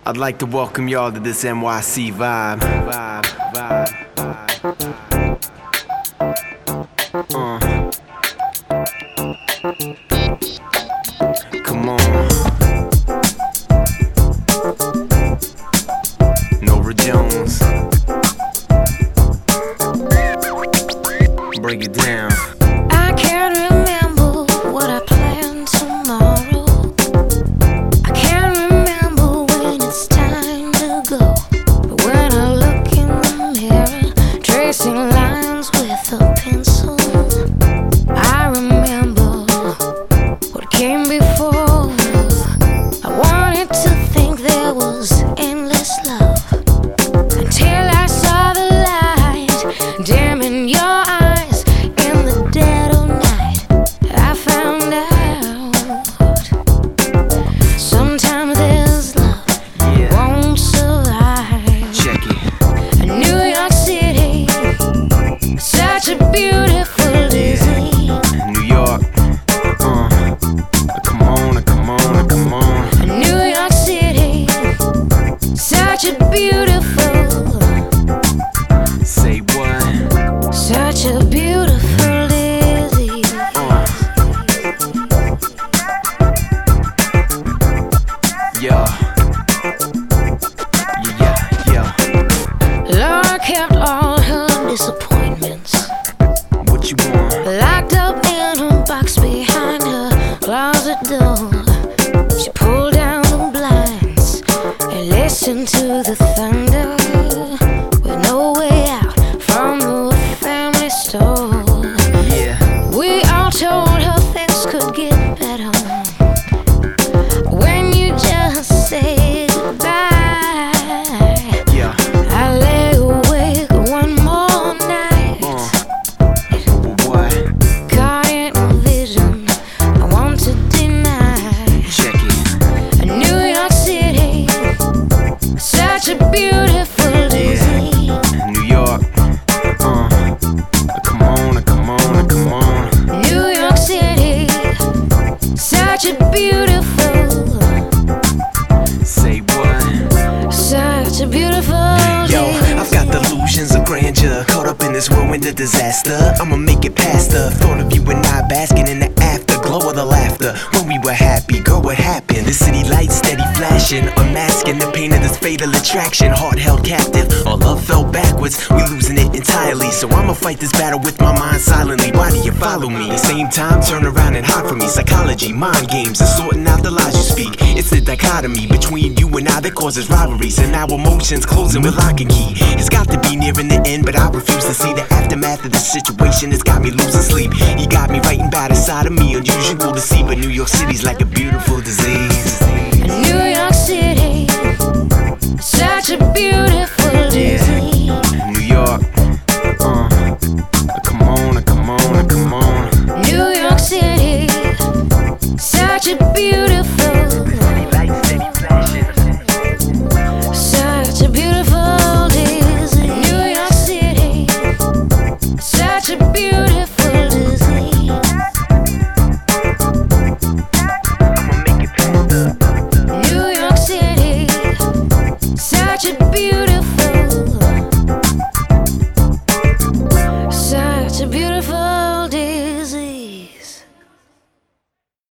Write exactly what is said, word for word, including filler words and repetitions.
I'd like to welcome y'all to this N Y C vibe. Vibe, vibe, vibe. Uh. Come on. Nora Jones. Break it down. I can't remember what I planned tomorrow. I can't remember when it's time to go. But when I look in the mirror, tracing lines with a pencil, I remember what came before. I wanted to think there was endless love until I saw the light dim in your eyes. In the dead of night, I found out sometimes there's love Yeah. won't survive. Check it. New York City, such a beautiful city. New York. Uh. Come on, come on, come on. New York City, such a beautiful, Say what? such a beautiful city. Uh. Yeah. Yeah, yeah, yeah. Laura kept all her disappointments What you want? locked up in a box behind her closet door. She pulled down the blinds and listened to the thunder, with no way out from the family store. Yeah. We all told her things could get better when you just say goodbye. Yeah. I lay awake one more night, Uh. What? caught in a vision I want to deny. Check it. New York City, such a beautiful city. New York. Uh. Come on, come on, come on. New York City, such a beautiful, Say what? such a beautiful Yo, city. I've got delusions of grandeur, caught up in this whirlwind of disaster. I'ma make it past the thought of you and I basking in the afterglow of the laughter. When we were happy, girl, what happened? The city lights steady flashing, unmasking the pain of this fatal attraction. Heart held captive, our love fell backwards, we losing it entirely. So I'ma fight this battle with my mind silently. Why do you follow me? Same time, turn around and hide from me. Psychology, mind games, and sorting out the lies you speak. It's the dichotomy between you and I that causes rivalries, and our emotions closing with lock and key. It's got to be nearing the end, but I refuse to see the aftermath of the situation. It's got me losing sleep. You got me writing by the side of me, unusual to see, but New York City's like a beautiful disease. New York City, such a beautiful city. New York. Uh. Come on, come on, come on. New York City, such a beautiful